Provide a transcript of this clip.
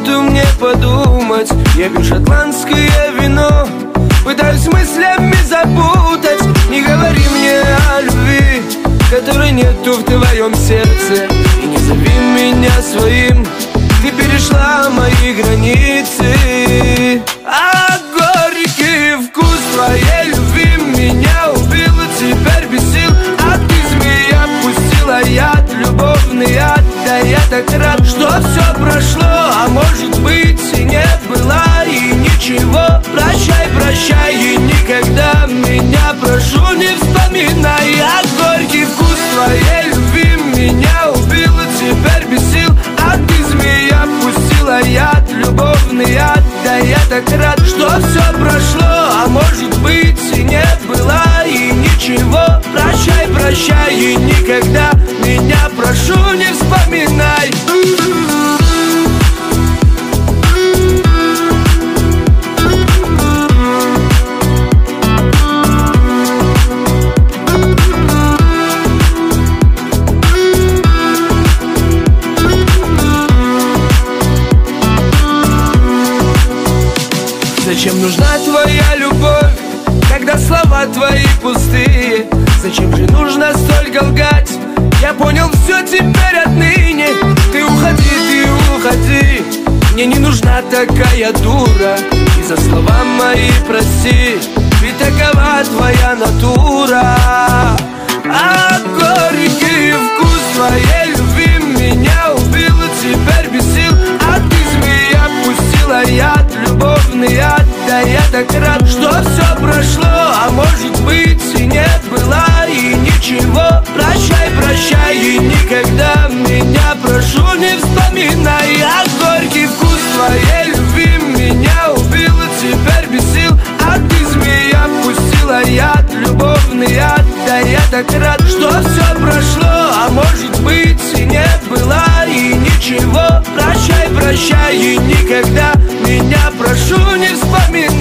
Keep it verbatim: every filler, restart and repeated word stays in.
секунду мне подумать. Я пью шотландское вино, пытаюсь мыслями запутать. Не говори мне о любви, которой нету в твоем сердце. И не зови меня своим, ты перешла мои границы. А горький вкус твоей любви меня убил, теперь без сил. А ты, змея, пустила яд, любовный яд. Да я так рад, что все прошло, а может быть и не было, и ничего. Прощай, прощай, и никогда меня, прошу, не вспоминай. А горький вкус твоей любви меня убил, теперь без сил. А ты, змея, пустила яд, любовный яд. Да я так рад, что все прошло, а может быть и не было, и ничего. Прощай, прощай, и никогда меня, прошу, не вспоминай. Зачем нужна твоя любовь, когда слова твои пустые? Зачем же нужно столько лгать? Я понял все теперь отныне. Ты уходи, ты уходи, мне не нужна такая дура. И за слова мои прости, ведь такова твоя натура. А горький вкус твоей любви меня убил, теперь без сил. А ты, змея, пустила яд, любовный яд. Да я так рад, что все прошло, а может быть и не было, и ничего. Прощай, прощай, и никогда меня, прошу, не вспоминай. А горький вкус твоей любви меня убил, теперь без сил. А ты, змея, пустила яд, любовный яд. Да я так рад, что все прошло, а может быть и не было, и ничего. Прощай, прощай, и никогда меня, прошу, не вспоминай.